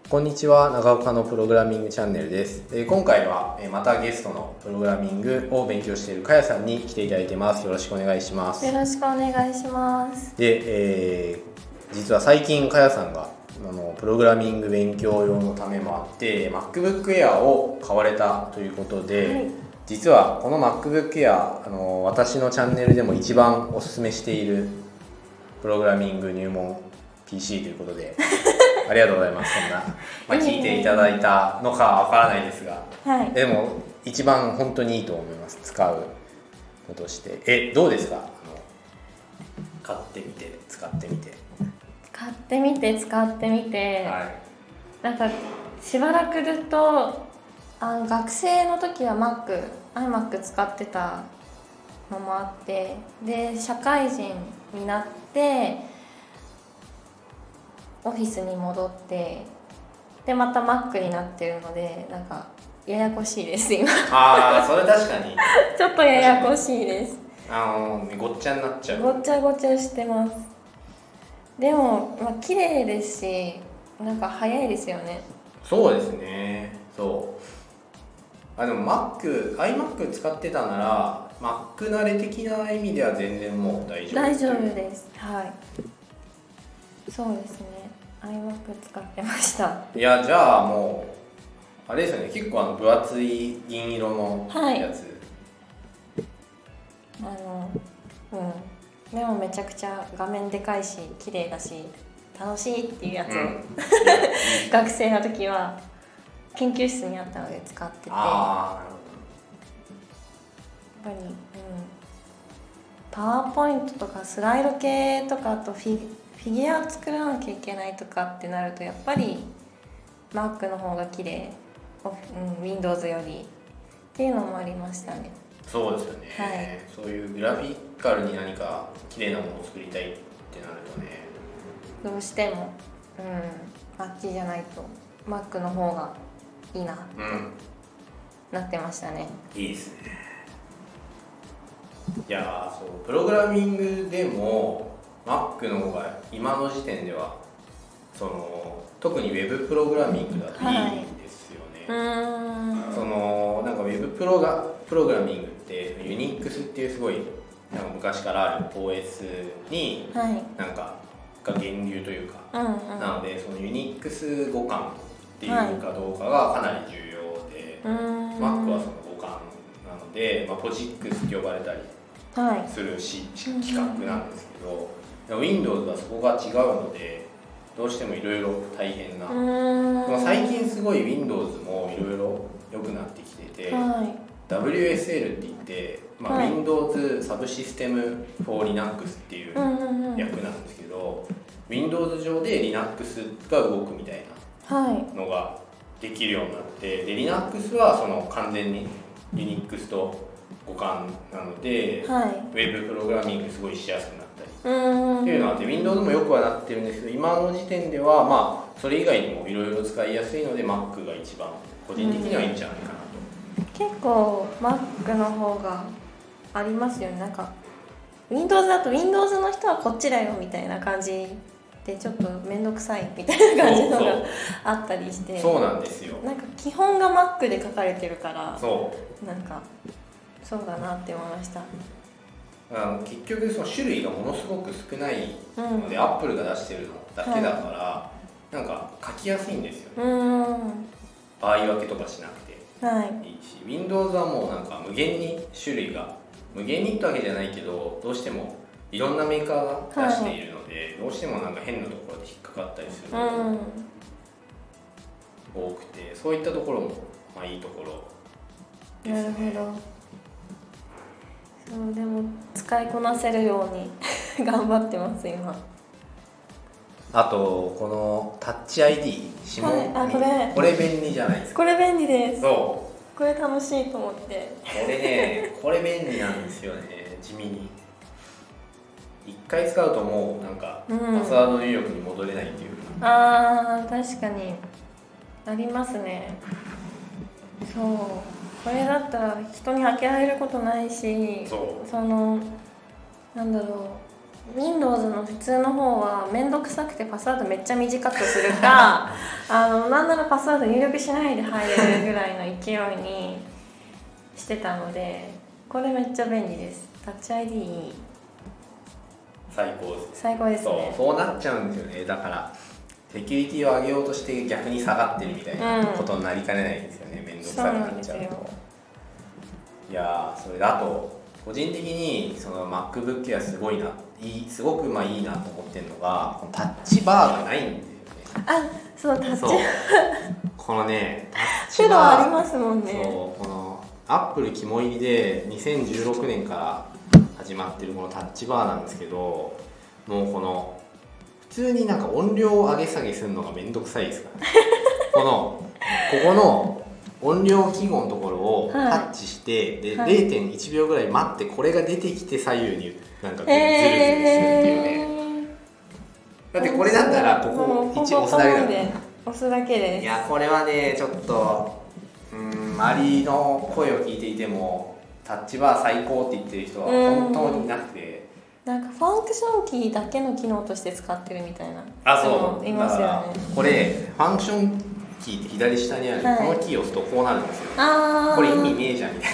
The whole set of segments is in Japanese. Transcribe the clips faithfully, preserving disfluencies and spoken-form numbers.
こんにちは、長岡のプログラミングチャンネルです。今回はまたゲストのプログラミングを勉強しているかやさんに来ていただいてます。よろしくお願いします。 よろしくお願いします。 で、えー、実は最近かやさんがあのプログラミング勉強用のためもあって MacBook Air を買われたということで、はい、実はこの MacBook Air あの私のチャンネルでも一番おすすめしているプログラミング入門 ピーシー ということでありがとうございます。そんな、まあ、聞いていただいたのかわからないですが、 はい、 でも一番本当にいいと思います。使うことしてえどうですか？あの買ってみて使ってみて使ってみて使ってみて、 はい、 なんかしばらくずっとあの学生の時は Mac、iMac 使ってたのもあって、で社会人になってオフィスに戻ってでまた Mac になってるので、なんかややこしいです今。 ああ、それ確かにちょっとややこしいです。 あのごっちゃになっちゃう。 ごっちゃごちゃしてます。でもまあ綺麗ですし、なんか早いですよね。 そうですね。そうあでも Mac、iMac 使ってたなら Mac 慣れ的な意味では全然もう大丈夫大丈夫です。はい。そうですね。iMac 使ってました。 いや、じゃあもうあれですよね、結構あの分厚い銀色のやつ、はい、 あのうんでもめちゃくちゃ画面でかいし綺麗だし楽しいっていうやつを、うん、学生の時は研究室にあったので使ってて、あーなるほど。やっぱり、うん、パワーポイントとかスライド系とかあとフィフィギュアを作らなきゃいけないとかってなるとやっぱり Mac の方が綺麗、うん、Windows よりっていうのもありましたね。 そうですよね、 はい、 そういうグラフィカルに何か綺麗なものを作りたいってなるとね、 どうしても、うん、あっちじゃないと Mac の方がいいなってなってましたね、 うん、いいですね。いやそうプログラミングでもMac の方が今の時点ではその特に Web プログラミングだといいんですよね、はい、そのなんか Web プロがプログラミングって Unix っていうすごいなんか昔からある オーエス になんかが源流というか、はい、なのでその Unix 互換っていうかどうかがかなり重要で、はい、Mac はその互換なので、まあ、ポジックスって呼ばれたりするし、はい、企画なんですけど、Windows はそこが違うのでどうしてもいろいろ大変な、でも最近すごい Windows もいろいろ良くなってきてて、はい、ダブリューエスエル って言って、まあはい、Windows サブシステム for Linux っていう訳なんですけど、うんうんうん、Windows 上で Linux が動くみたいなのができるようになって、で Linux はその完全に Linux と互換なので、はい、Web プログラミングすごいしやすくなったりっていうのがあって Windows もよくはなってるんですけど、今の時点ではまあそれ以外にもいろいろ使いやすいので Mac が一番個人的にはいいんじゃないかなと。 結構 Mac の方がありますよね。なんか Windows だと Windows の人はこっちだよみたいな感じでちょっと面倒くさいみたいな感じのがあったりして、 そうなんですよ。 なんか基本が Mac で書かれてるから、 そうなんかそうだなって思いました。 あの結局その種類がものすごく少ないので、うん、Apple が出してるのだけだから、はい、なんか書きやすいんですよね。うん場合分けとかしなくていいし、はい、Windows はもうなんか無限に種類が無限にってわけじゃないけどどうしてもいろんなメーカーが出しているので、はい、どうしてもなんか変なところで引っかかったりするのが多くて、そういったところもまあいいところですね。 なるほど。そうでも使いこなせるように頑張ってます今。 あとこのタッチ アイディー 指紋、はい、あこれこれ便利じゃないですか。 これ便利です。 そうこれ楽しいと思って。 これねこれ便利なんですよね。地味に一回使うともうなんか、うん、パスワード入力に戻れないっていうか、 あー確かにありますね。そうこれだったら人に開けられることないし、 そ, そのなんだろう Windows の普通の方は面倒くさくてパスワードめっちゃ短くするかあのなんならパスワード入力しないで入れるぐらいの勢いにしてたので、これめっちゃ便利です。タッチ アイディー いい、 最高です。 最高ですね。 そう、そうなっちゃうんですよね。だからセキュリティを上げようとして逆に下がってるみたいなことになりかねないんですよね、うん、面倒くさくなっちゃうと。いやー、それだと個人的にその MacBook Air すごいないい、すごくまあいいなと思ってるのが、このタッチバーがないんですよね。 あ、そう、タッチそうこのね、タッチバーバーありますもんね。 そう、このアップル肝入りでにせんじゅうろくねんから始まってるこのタッチバーなんですけど、もうこの普通になんか音量を上げ下げするのがめんどくさいですからねこのここの音量記号のところをタッチして、はい、で、はい、れいてんいちびょうぐらい待ってこれが出てきて左右になんかズルズルするっていうね、えー、だってこれだったらここいち押すだけだから押すだけです。 いやこれはねちょっとうーん周りの声を聞いていてもタッチバー最高って言ってる人は本当にいなくて、 なんかファンクションキーだけの機能として使ってるみたいな。 あ、そういますよね。 これファンクションキーって左下にある、はい、このキーを押すとこうなるんですよ。 あこれ意味ねえじゃんみたい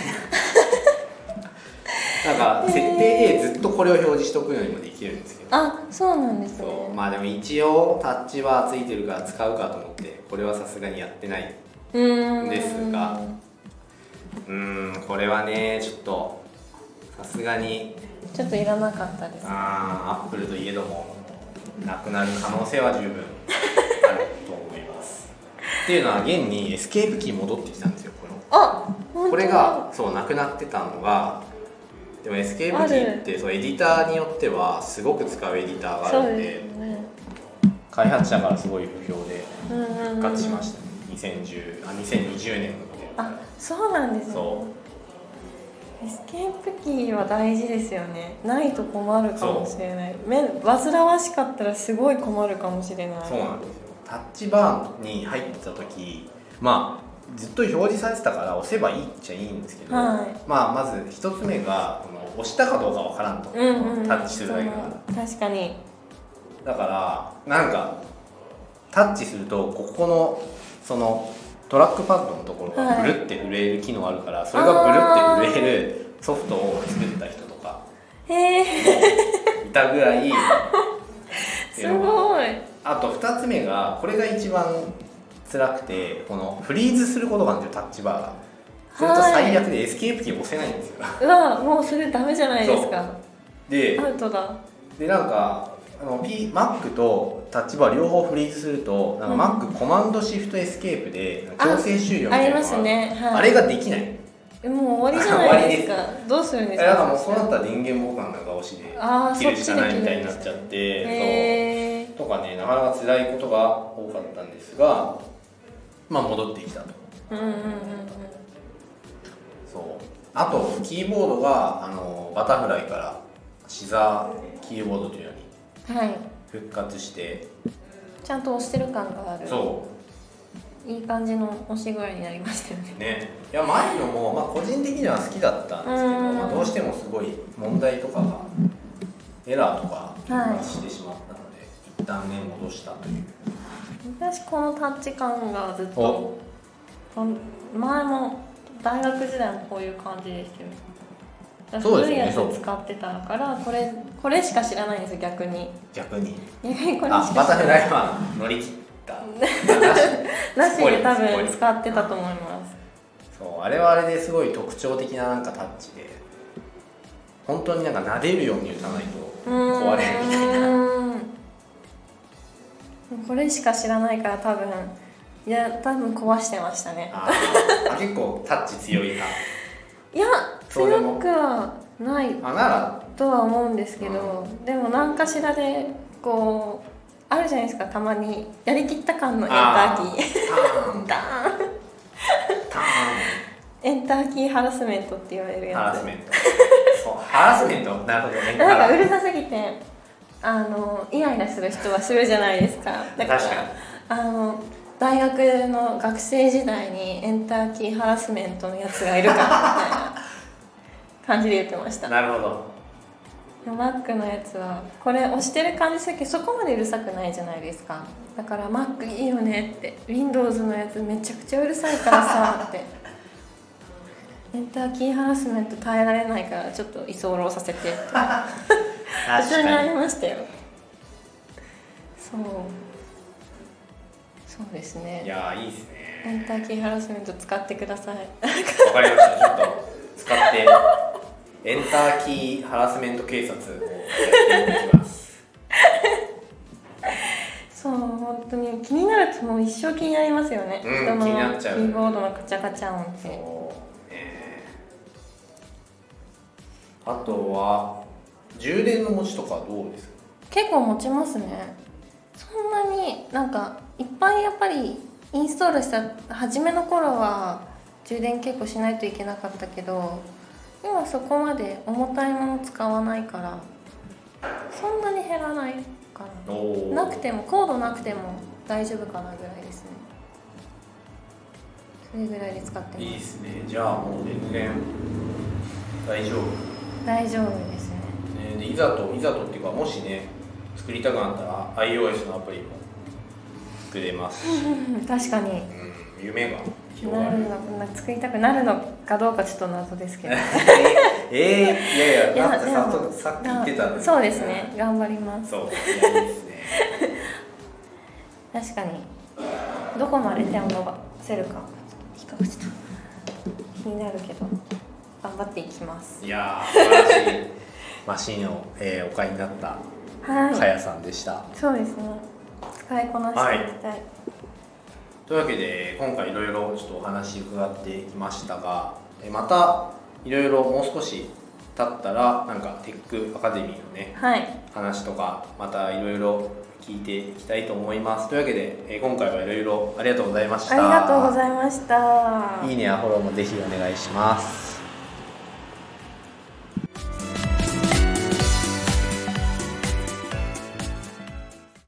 ななんか設定でずっとこれを表示しとくようにもできるんですけど、 あ、そうなんですね。 そう、まあでも一応タッチバーついてるから使うかと思ってこれはさすがにやってないんですが、うーんこれはねちょっとさすがにちょっといらなかったです、ね、 あアップルといえどもなくなる可能性は十分あると思いますっていうのは現にエスケープキー戻ってきたんですよ。このあこれがそうなくなってたのが、でもエスケープキーってそうエディターによってはすごく使うエディターがあるん で, で、ね、開発者からすごい不評で復活しましたね。にせんじゅうあにせんにじゅうねんのモデル。 あ、そうなんですね。エスケープキーは大事ですよね。ないと困るかもしれない。目煩わしかったらすごい困るかもしれない。 そうなんですよ。タッチバーに入ってた時、まあずっと表示されてたから押せばいいっちゃいいんですけど、はい、まあまず一つ目がこの押したかどうかわからんと、うんうんうん、タッチするだけだから。 確かに。 だからなんかタッチするとここのそのトラックパッドのところがブルって震える機能があるから、はい、それがブルって震えるソフトを作った人とかいたぐらいすごい。 あとふたつめがこれが一番辛くて、このフリーズすることがあるんですよ、タッチバーが。すると最悪でエスケープキー押せないんですよ。 うわ、もうそれダメじゃないですか。 で、 アウトだ。 でなんかあの P、Mac とタッチバー両方フリーズするとなんか Mac コマンドシフトエスケープで強制終了みたいなのが あ, ありますね、はい、あれができない。 もう終わりじゃないですか。どうするんですか。 だからもうそうなったら電源ボタンなんか押しで切るしかないみたいになっちゃって、そうとかね、なかなか辛いことが多かったんですが、まあ戻ってきたと。うんうんうんうん。そう。あとキーボードがあのバタフライからシザーキーボードというのに復活して、はい、 ちゃんと押してる感がある。 そう。 いい感じの押し具合になりましたよね。 ね。いや前のもまあ個人的には好きだったんですけど、まあ、どうしてもすごい問題とかがエラーとかしてしまったので、はい、一旦ね戻したという。 私このタッチ感がずっと前も大学時代もこういう感じですよ。古いやつ使ってたからこれこれしか知らないんですよ。逆に逆に逆にこれしか知らない。 あ、バタフライは乗り切ったなしで多分使ってたと思います。 そう、あれはあれですごい特徴的ななんかタッチで本当になんか撫でるように打たないと壊れるみたいな。 これしか知らないから多分いや多分壊してましたね。 ああ結構タッチ強いな。 いや強くはないとは思うんですけど、うん、でも何かしらでこうあるじゃないですか、たまにやりきった感のエンターキーダーンエンターキーハラスメントって言われるやつ。 ハラスメントそうハラスメントなるほどね。 なんかうるさすぎてあのイライラする人はするじゃないですか。だから確かにあの大学の学生時代にエンターキーハラスメントのやつがいるかみたいな感じで言ってました。 なるほど。 Mac のやつはこれ押してる感じだけどそこまでうるさくないじゃないですか。だから Mac いいよねって、 Windows のやつめちゃくちゃうるさいからさってエンターキーハラスメント耐えられないからちょっと居候させてって普通にありましたよ。そうそうですね。 いやーいいですね。 エンターキーハラスメント使ってください。 わかりました。ちょっと使ってエンターキーハラスメント警察をやっていきます。 そう本当に気になるともう一生気になりますよね、 うん、 人の気になっちゃう。 キーボードのカチャカチャ音って。 そう、ね、あとは充電の持ちとかどうですか？ 結構持ちますね。そんなになんかいっぱいやっぱりインストールした初めの頃は充電結構しないといけなかったけど、今そこまで重たいもの使わないからそんなに減らないかな。なくてもコードなくても大丈夫かなぐらいですね。それぐらいで使ってます。 いいですね。じゃあもう全然大丈夫大丈夫ですね。 ね。でいざといざとっていうか、もしね作りたくなったら iOS のアプリも作れますし確かに、うん、 夢が広がる。なるの作りたくなるのかどうかちょっと謎ですけどえー、いやいや、だってさっきさっき言ってたんです、ね、 そうですね、頑張ります。 そう、いやいいですね確かにどこまで手を伸ばせるか比較した気になるけど頑張っていきます。 いやー素晴らしいマシンを、えー、お買いになったかやさんでした、はい、 そうですね、使いこなしていきたい、はい。 というわけで今回いろいろちょっとお話伺ってきましたが、またいろいろもう少し経ったらなんかテックアカデミーのね、はい、話とかまたいろいろ聞いていきたいと思います。というわけで今回はいろいろありがとうございました。 ありがとうございました。 いいねやフォローもぜひお願いします。